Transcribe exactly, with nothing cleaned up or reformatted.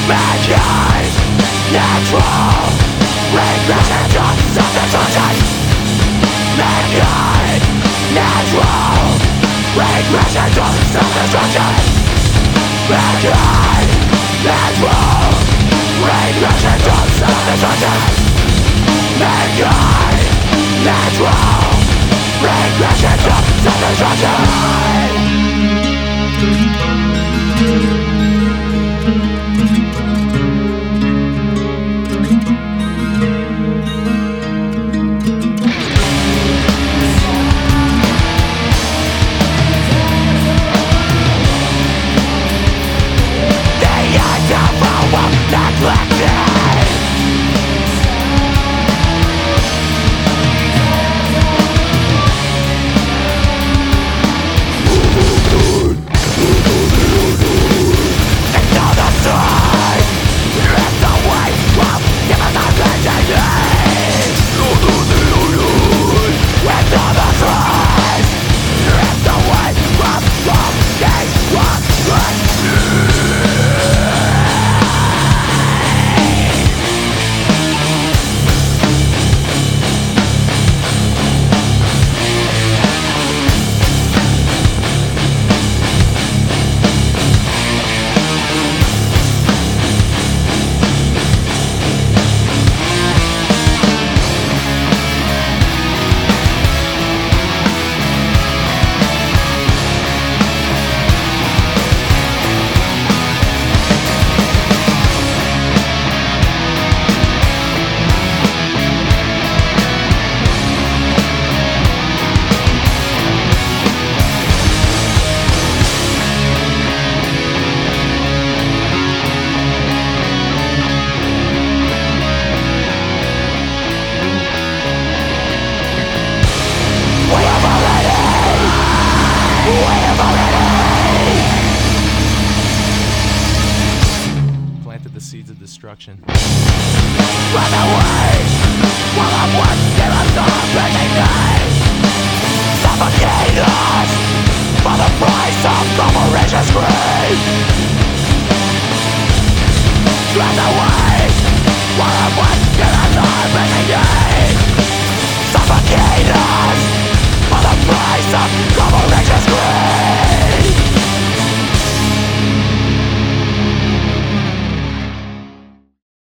Mankind, natural regression to self-destruction. Mankind, natural regression to self-destruction. Mankind, natural regression to self-destruction. Mankind, natural regression to self-destruction. Planted the seeds of destruction. Run away while I'm working on the burning days. Suffocate us for the price of corporation's greed. Run away while I'm